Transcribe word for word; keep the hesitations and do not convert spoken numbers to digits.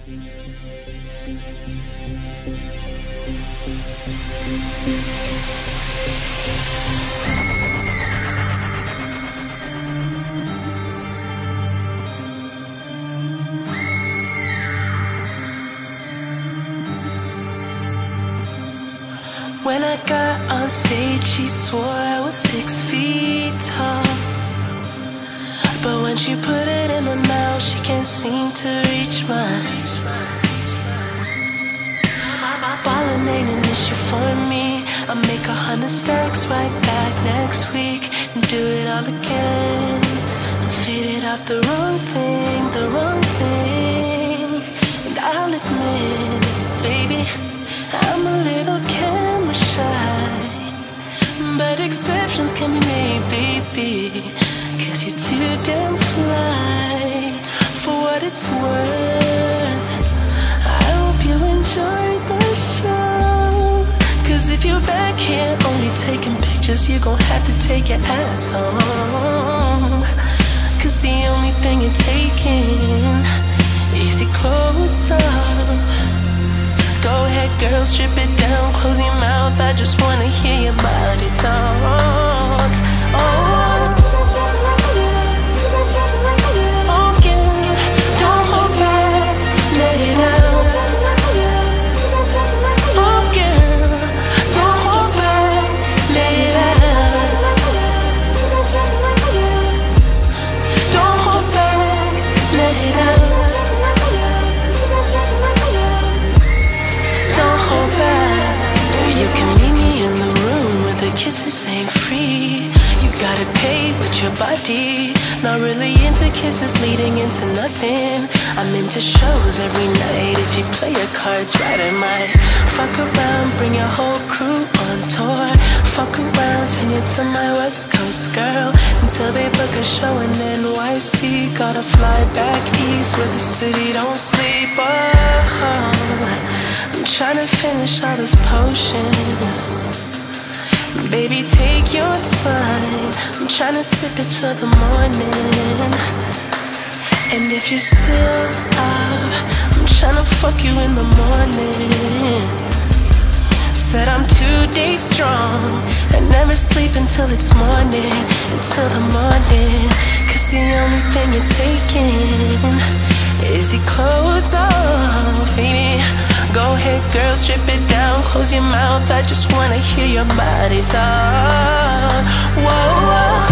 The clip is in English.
When I got on stage, she swore I was six feet tall. But when she put it in her mouth, she can't seem to reach mine. Ballin' ain't an issue for me. I'll make a hundred stacks right back next week and do it all again. I'm faded off the wrong thing, the wrong thing. And I'll admit, baby, I'm a little camera shy, but exceptions can be made, baby, cause you're too damn fly. For what it's worth, I hope you enjoyed the show. Cause if you're back here only taking pictures, you're gon' have to take your ass home. Cause the only thing you're taking is your clothes off. Go ahead, girl, strip it down, close your mouth. I just wanna hear your body talk. Oh, oh, girl, don't hold back, let it out. Oh, girl, don't hold back, let it out. Don't hold back, let it out. You can meet me in the room where the kisses ain't free. You gotta pay with your body. Not really into kisses leading into nothing. I'm into shows every night. If you play your cards right, I might fuck around, bring your whole crew on tour. Fuck around, turn you to my West Coast girl until they book a show in N Y C. Gotta fly back east where the city don't sleep. Oh, I'm tryna finish all this potion. Baby, take your time. I'm tryna sip it till the morning. And if you're still up, I'm tryna fuck you in the morning. Said I'm two days strong and never sleep until it's morning, until the morning. Cause the only thing you're taking is your clothes off, baby. Go ahead, girl, strip it down, close your mouth. I just wanna hear your body talk. Whoa, whoa.